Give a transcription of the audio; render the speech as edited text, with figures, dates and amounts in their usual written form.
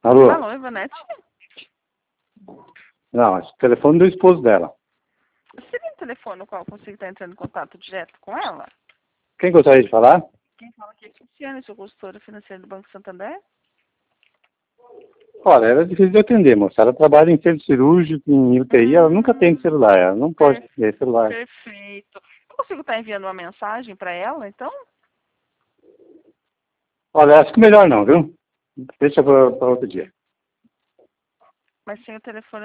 Alô? Alô, Ivonete? Não, esse telefone do esposo dela. Seria um telefone no qual eu consigo estar entrando em contato direto com ela? Quem gostaria de falar? Quem fala aqui é Cristiane, sou consultora financeira do Banco Santander. Olha, ela é difícil de atender, moça. Ela trabalha em centro cirúrgico, em UTI, ela nunca tem celular, ela não pode ter celular. Perfeito. Eu consigo estar enviando uma mensagem para ela, então? Olha, acho que melhor não, viu? Deixa para outro dia. Mas sem o telefone